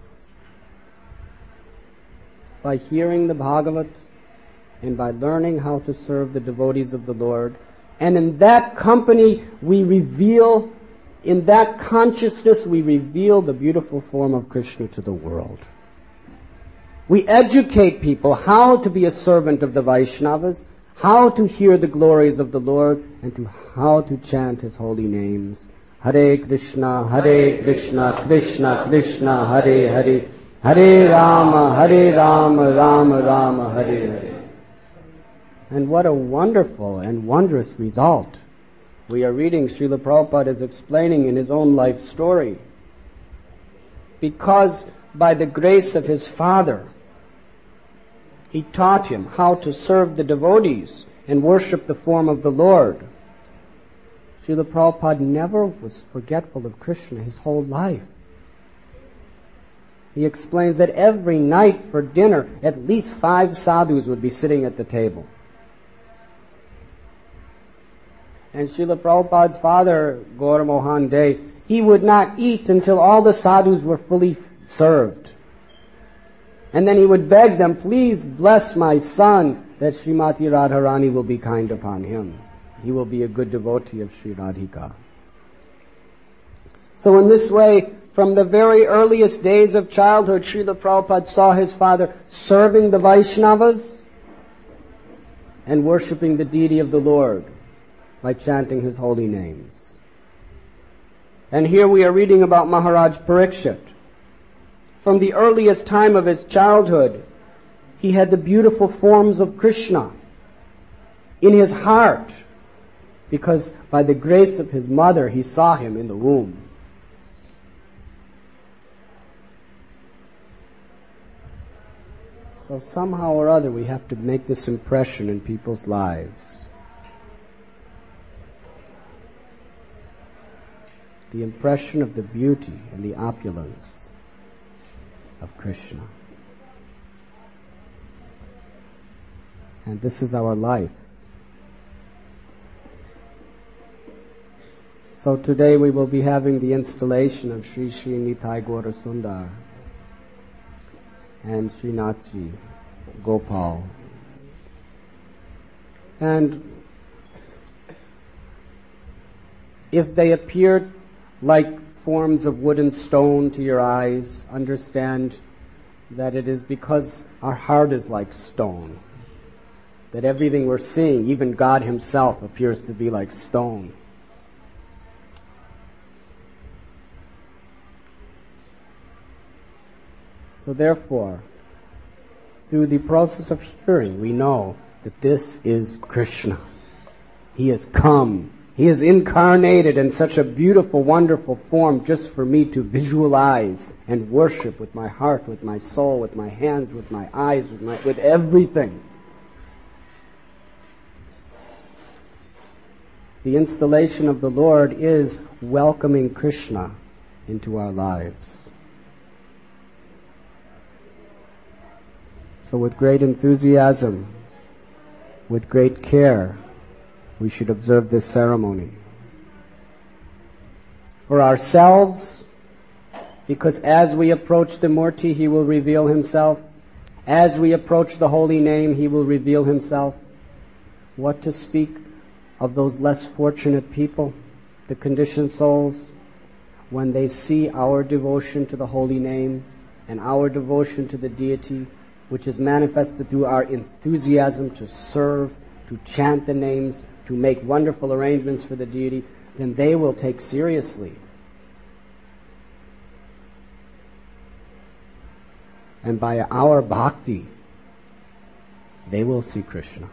By hearing the Bhagavat and by learning how to serve the devotees of the Lord, and in that company we reveal, in that consciousness we reveal the beautiful form of Krishna to the world. We educate people how to be a servant of the Vaishnavas, how to hear the glories of the Lord, and to how to chant His holy names. Hare Krishna, Krishna Krishna, Hare Hare, Hare Rama, Rama Rama, Hare Hare. And what a wonderful and wondrous result. We are reading, Srila Prabhupada is explaining in his own life story. Because by the grace of his father, he taught him how to serve the devotees and worship the form of the Lord. Srila Prabhupada never was forgetful of Krishna his whole life. He explains that every night for dinner, at least 5 sadhus would be sitting at the table. And Srila Prabhupada's father, Gaura Mohan Dey, he would not eat until all the sadhus were fully served. And then he would beg them, please bless my son, that Srimati Radharani will be kind upon him. He will be a good devotee of Sri Radhika. So in this way, from the very earliest days of childhood, Srila Prabhupada saw his father serving the Vaishnavas and worshipping the deity of the Lord by chanting his holy names. And here we are reading about Maharaj Parikshit. From the earliest time of his childhood, he had the beautiful forms of Krishna in his heart, because by the grace of his mother, he saw him in the womb. So somehow or other, we have to make this impression in people's lives. The impression of the beauty and the opulence of Krishna. And this is our life. So today we will be having the installation of Sri Sri Nitai Gaura Sundar and Srinathji Gopal. And if they appear like forms of wood and stone to your eyes, understand that it is because our heart is like stone. That everything we're seeing, even God Himself, appears to be like stone. So therefore, through the process of hearing, we know that this is Krishna. He has come He is incarnated in such a beautiful, wonderful form just for me to visualize and worship with my heart, with my soul, with my hands, with my eyes, with everything. The installation of the Lord is welcoming Krishna into our lives. So with great enthusiasm, with great care, we should observe this ceremony. For ourselves, because as we approach the Murti, He will reveal Himself. As we approach the holy name, He will reveal Himself. What to speak of those less fortunate people, the conditioned souls, when they see our devotion to the holy name and our devotion to the deity, which is manifested through our enthusiasm to serve, to chant the names, to make wonderful arrangements for the deity, then they will take seriously. And by our bhakti, they will see Krishna.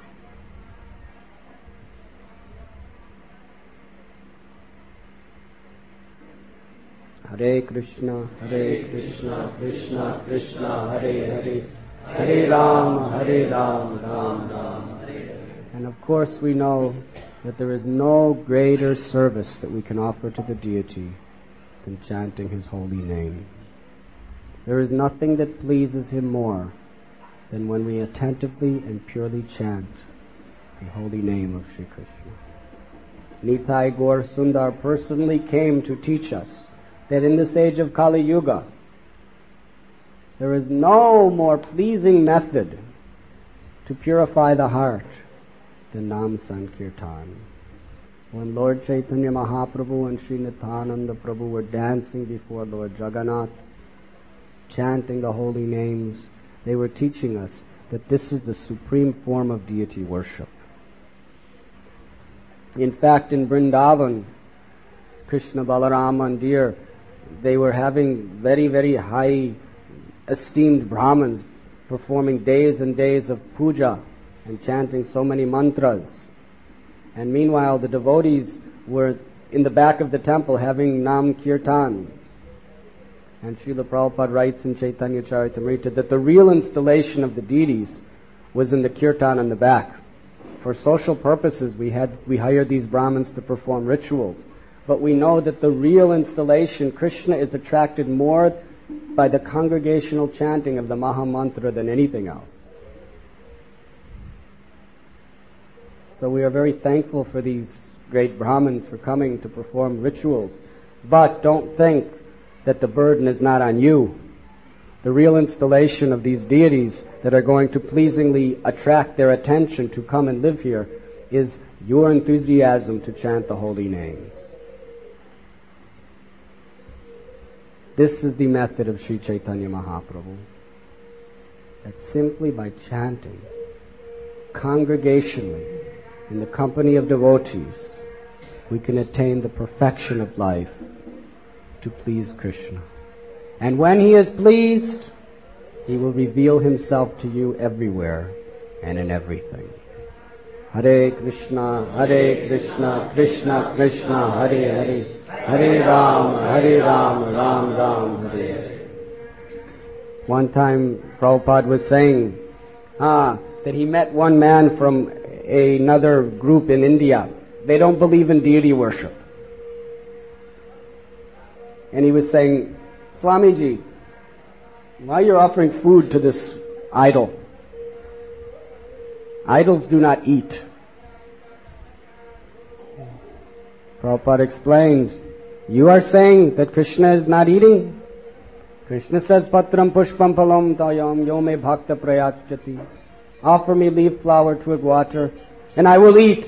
Hare Krishna, Krishna Krishna, Hare Hare, Hare Ram, Ram Ram, Hare Hare. And of course we know that there is no greater service that we can offer to the deity than chanting His holy name. There is nothing that pleases Him more than when we attentively and purely chant the holy name of Sri Krishna. Nitai Gaur Sundar personally came to teach us that in this age of Kali Yuga, there is no more pleasing method to purify the heart than Nam Sankirtan. When Lord Chaitanya Mahaprabhu and Sri Nityananda Prabhu were dancing before Lord Jagannath, chanting the holy names, they were teaching us that this is the supreme form of deity worship. In fact, in Vrindavan, Krishna Balaram Mandir, they were having very, very high esteemed Brahmins performing days and days of puja and chanting so many mantras. And meanwhile, the devotees were in the back of the temple having Nam Kirtan. And Srila Prabhupada writes in Chaitanya Charitamrita that the real installation of the deities was in the kirtan in the back. For social purposes, we hired these Brahmins to perform rituals. But we know that the real installation, Krishna is attracted more by the congregational chanting of the Maha Mantra than anything else. So we are very thankful for these great Brahmins for coming to perform rituals. But don't think that the burden is not on you. The real installation of these deities that are going to pleasingly attract their attention to come and live here is your enthusiasm to chant the holy names. This is the method of Sri Chaitanya Mahaprabhu. That simply by chanting congregationally in the company of devotees, we can attain the perfection of life to please Krishna. And when He is pleased, He will reveal Himself to you everywhere and in everything. Hare Krishna, Krishna Krishna, Hare Hare, Hare Ram, Ram Ram, Hare Hare. One time Prabhupada was saying that he met one man from another group in India. They don't believe in deity worship. And he was saying, Swamiji, why you're offering food to this idol? Idols do not eat. Prabhupada explained, you are saying that Krishna is not eating? Krishna says, Patram pushpam phalam tayam yome bhakta prayachati. Offer me leaf, flower, twig, water, and I will eat.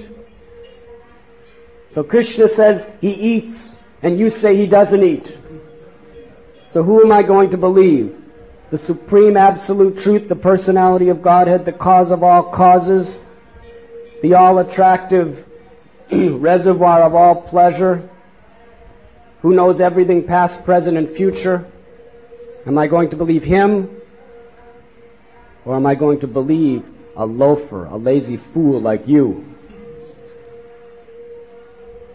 So Krishna says He eats, and you say He doesn't eat. So who am I going to believe? The supreme absolute truth, the personality of Godhead, the cause of all causes, the all-attractive reservoir of all pleasure, who knows everything past, present, and future? Am I going to believe Him? Or am I going to believe a loafer, a lazy fool like you?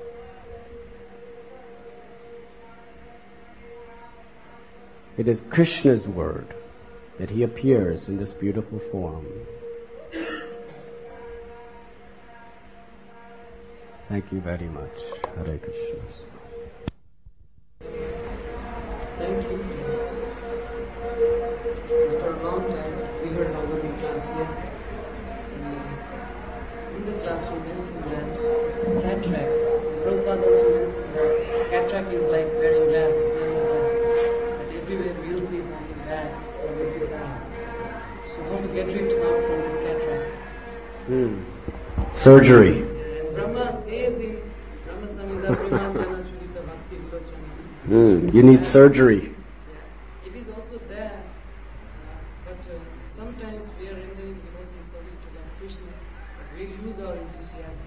It is Krishna's word that he appears in this beautiful form. Thank you very much. Hare Krishna. Thank you. After a long time, we heard Bhagavad Gita class here. In the class, you mentioned that cataract. Prabhupada also mentioned that cataract is like wearing glass, yellow glass. That everywhere we'll see something bad with this eyes. So how to get rid now from this cataract? Surgery. And Brahma says in Brahma Samhita Brahmanjana Churita Bhakti Vilochana. You need surgery. It is also there, but sometimes we are rendering devotional service to Lord Krishna, but we lose our enthusiasm.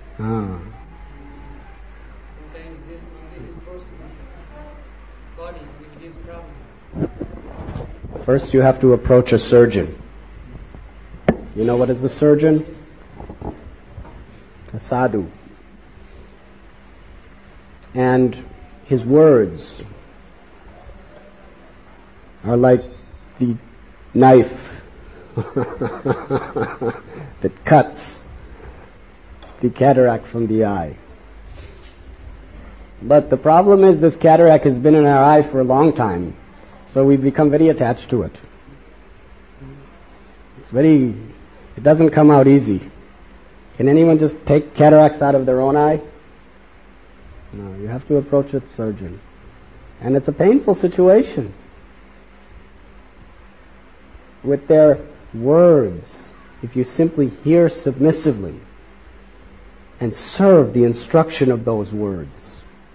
Sometimes this is personal body which gives problems. First you have to approach a surgeon. You know what is a surgeon? A sadhu. And his words are like the knife that cuts the cataract from the eye. But the problem is this cataract has been in our eye for a long time, so we've become very attached to it. It doesn't come out easy. Can anyone just take cataracts out of their own eye? No, you have to approach a surgeon. And it's a painful situation. With their words, if you simply hear submissively and serve the instruction of those words.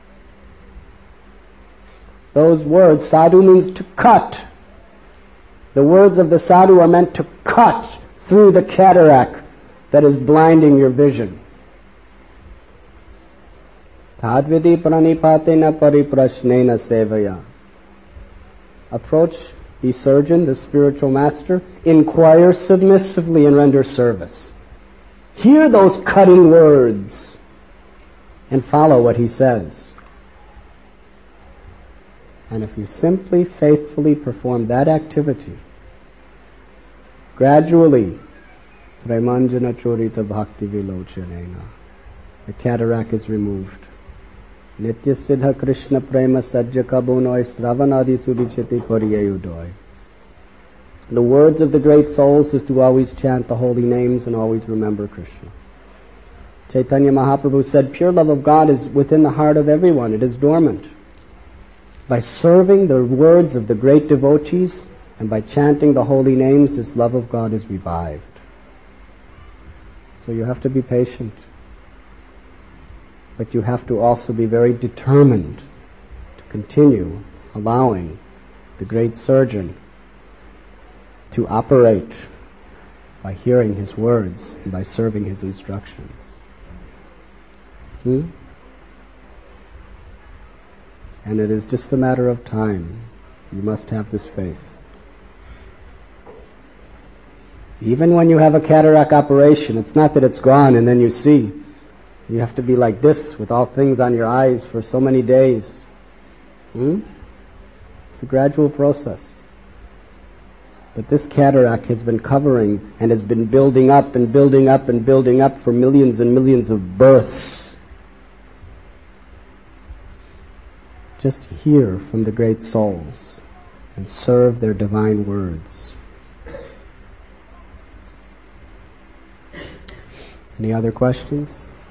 Those words, sadhu means to cut. The words of the sadhu are meant to cut through the cataract that is blinding your vision. Tadvidi pranipatena pariprashnena sevaya. Approach the surgeon, the spiritual master, inquire submissively and render service. Hear those cutting words and follow what he says. And if you simply faithfully perform that activity, gradually, Premanjana Chorita Bhakti Vilochanena, the cataract is removed. Nitya Siddha Krishna Prema Sajja Kabunoi Sravanadi Sudichiti Pariyayudoi. The words of the great souls is to always chant the holy names and always remember Krishna. Chaitanya Mahaprabhu said, pure love of God is within the heart of everyone. It is dormant. By serving the words of the great devotees and by chanting the holy names, this love of God is revived. So you have to be patient. But you have to also be very determined to continue allowing the great surgeon to operate by hearing his words and by serving his instructions. And it is just a matter of time. You must have this faith. Even when you have a cataract operation, it's not that it's gone and then you see. You have to be like this with all things on your eyes for so many days. It's a gradual process. But this cataract has been covering and has been building up and building up and building up for millions and millions of births. Just hear from the great souls and serve their divine words. Any other questions?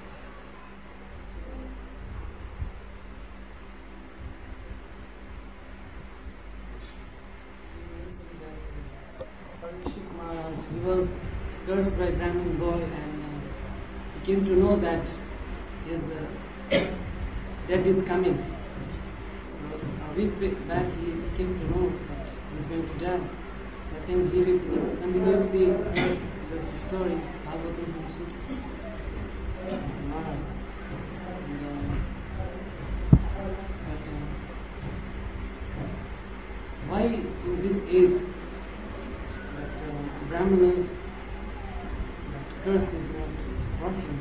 He was cursed by Brahmin boy and he came to know that his death is coming. So a week back he came to know that he's going to die. But then he continuously heard this story, Bhagavatam Maharaj. Why in this age Brahmanas, that curse is not working.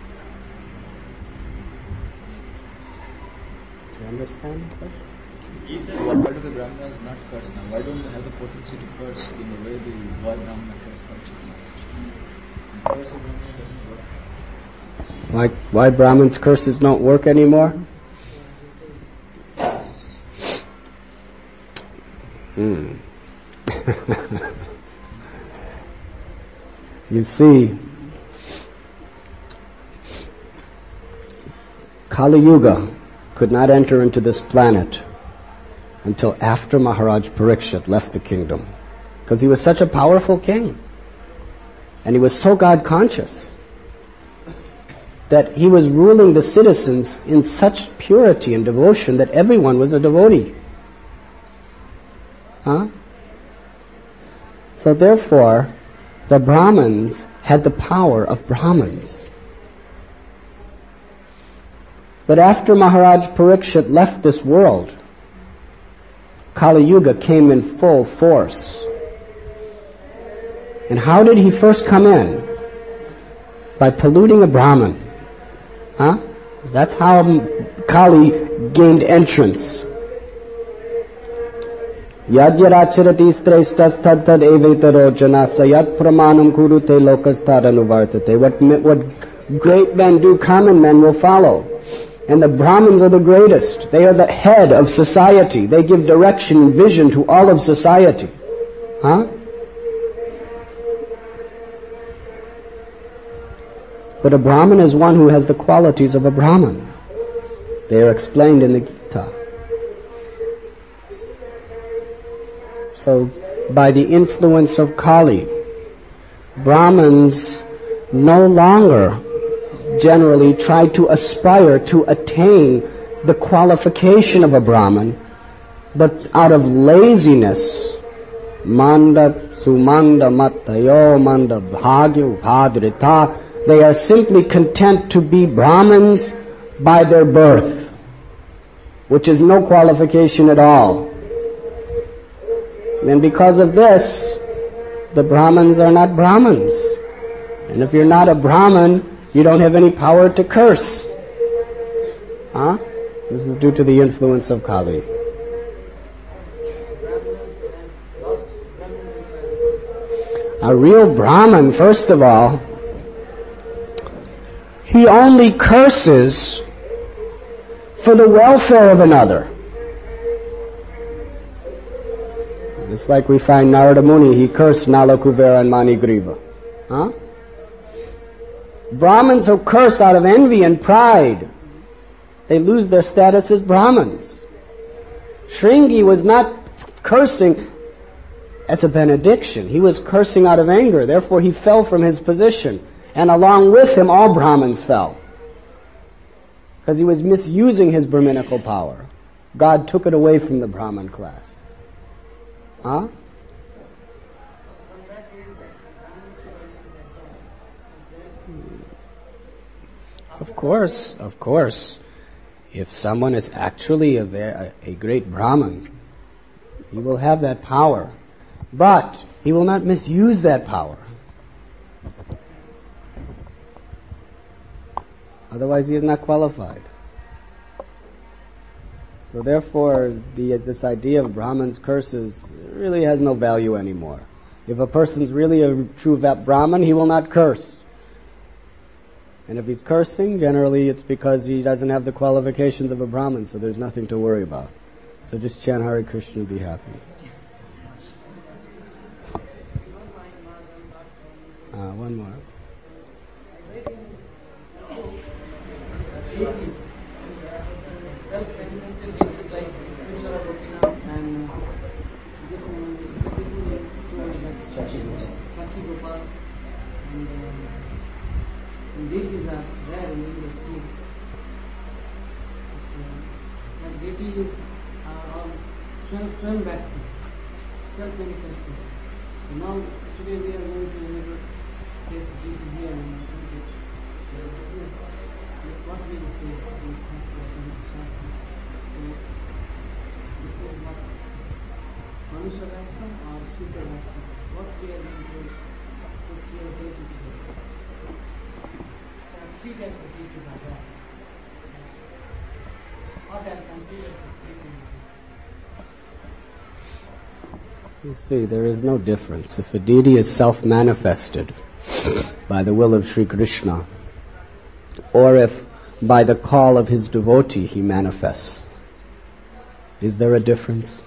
Do you understand the question? He said, why do the Brahmanas not curse now? Why don't they have the potency to curse in the way the boy Brahmana curse culture? Curse of Brahmana doesn't work. Why Brahmins' curses don't work anymore? You see, Kali Yuga could not enter into this planet until after Maharaj Parikshit left the kingdom, because he was such a powerful king and he was so God conscious that he was ruling the citizens in such purity and devotion that everyone was a devotee. So therefore, the Brahmins had the power of Brahmins. But after Maharaj Parikshit left this world, Kali Yuga came in full force. And how did he first come in? By polluting a Brahmin. That's how Kali gained entrance. Yadyarachirati streshtasthad evetaro janasa yat pramanam kurute lokastadanuvartate. What great men do, common men will follow. And the Brahmins are the greatest. They are the head of society. They give direction and vision to all of society. But a Brahmin is one who has the qualities of a Brahmin. They are explained in the Gita. So, by the influence of Kali, Brahmins no longer generally try to aspire to attain the qualification of a Brahmin, but out of laziness, manda sumanda matayo manda bhagya upadrita, they are simply content to be Brahmins by their birth, which is no qualification at all. And because of this, the Brahmins are not Brahmins. And if you're not a Brahmin, you don't have any power to curse. This is due to the influence of Kali. A real Brahmin, first of all, he only curses for the welfare of another. Just like we find Narada Muni, he cursed Nala, Kuvera and Manigriva. Brahmins who curse out of envy and pride, they lose their status as Brahmins. Shringi was not cursing as a benediction. He was cursing out of anger. Therefore he fell from his position. And along with him, all Brahmins fell. Because he was misusing his Brahminical power. God took it away from the Brahmin class. Of course. If someone is actually a great Brahmin, he will have that power. But he will not misuse that power. Otherwise he is not qualified. So therefore, this idea of Brahmins' curses really has no value anymore. If a person's really a true Brahmin, he will not curse. And if he's cursing, generally it's because he doesn't have the qualifications of a Brahmin, so there's nothing to worry about. So just chant Hare Krishna and be happy. One more. Self-existent deities like Future of Gopinath and this one, Sakhi Gopal, and some deities are there in the scheme. But deities are all Swam Bhakti, self-manifesting. So now, today we are going to face the deity here and study it. So this is what we say in Sanskrit and Shastra. So this is what Manusha Bhakti or Sutta Bhakti. What we are going to put here going to do. There are three types of deities are there. What I consider as three types. You see, there is no difference. If a deity is self-manifested by the will of Sri Krishna, or if by the call of his devotee he manifests, is there a difference?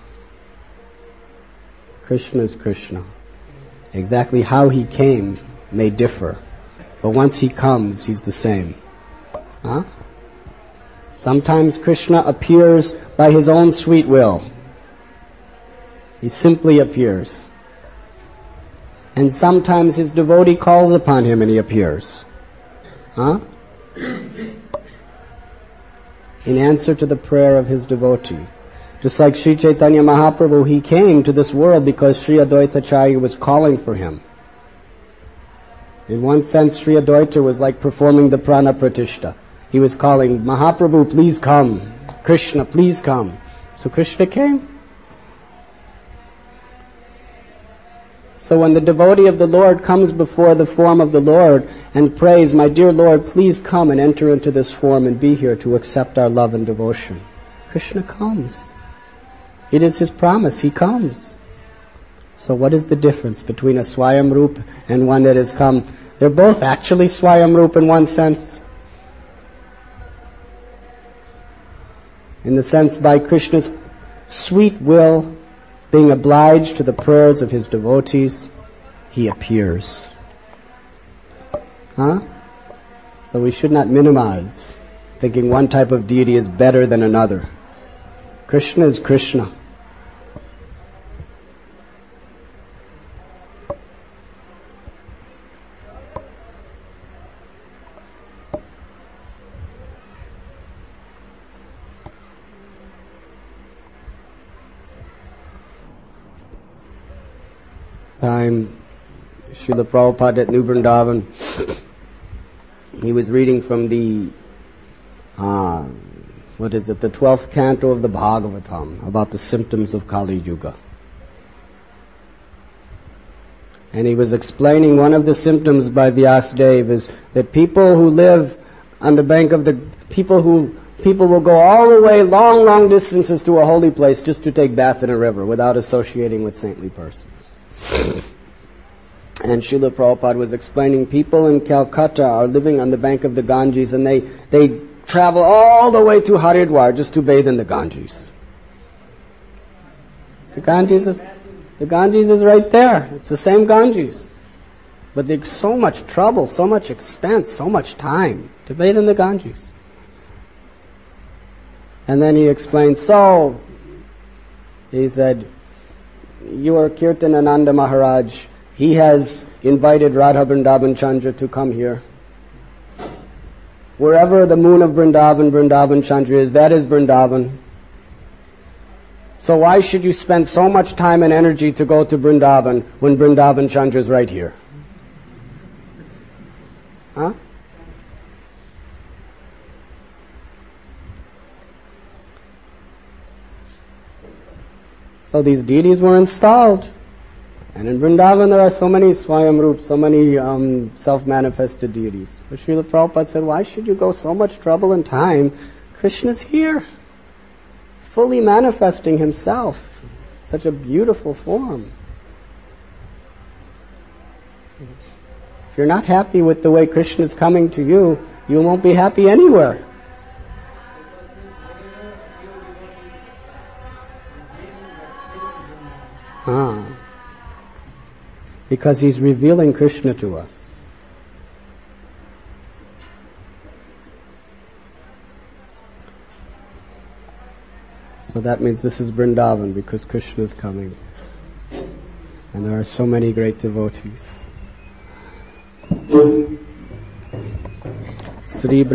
Krishna is Krishna. Exactly how he came may differ, but once he comes, he's the same. Huh? Sometimes Krishna appears by his own sweet will. He simply appears. And sometimes his devotee calls upon him and he appears. Huh? In answer to the prayer of his devotee. Just like Sri Chaitanya Mahaprabhu, he came to this world because Sri Advaita Acharya was calling for him. In one sense, Sri Advaita was like performing the prana pratishta. He was calling, Mahaprabhu, please come. Krishna, please come. So Krishna came. So when the devotee of the Lord comes before the form of the Lord and prays, my dear Lord, please come and enter into this form and be here to accept our love and devotion, Krishna comes. It is his promise, he comes. So what is the difference between a Swayam Roop and one that has come? They're both actually Swayam Roop in one sense. In the sense by Krishna's sweet will, being obliged to the prayers of his devotees, he appears. Huh? So we should not minimize, thinking one type of deity is better than another. Krishna is Krishna. Time, Srila Prabhupada at New Vrindavan, he was reading from the, the 12th canto of the Bhagavatam about the symptoms of Kali Yuga. And he was explaining one of the symptoms by Vyasadeva is that people who live on the bank of the, people will go all the way long distances to a holy place just to take bath in a river without associating with saintly persons. And Srila Prabhupada was explaining people in Calcutta are living on the bank of the Ganges and they travel all the way to Haridwar just to bathe in the Ganges. The Ganges is right there. It's the same Ganges. But there's so much trouble, so much expense, so much time to bathe in the Ganges. And then he explained, so, he said, your Kirtanananda Maharaj, he has invited Radha Vrindavan Chandra to come here. Wherever the moon of Vrindavan Chandra is, that is Vrindavan. So why should you spend so much time and energy to go to Vrindavan when Vrindavan Chandra is right here? Huh? So these deities were installed. And in Vrindavan there are so many Swayam Roops, so many self-manifested deities. But Srila Prabhupada said, why should you go so much trouble and time? Krishna's here, fully manifesting himself. Such a beautiful form. If you're not happy with the way Krishna's coming to you, you won't be happy anywhere. Because he's revealing Krishna to us. So that means this is Vrindavan because Krishna is coming. And there are so many great devotees. Sri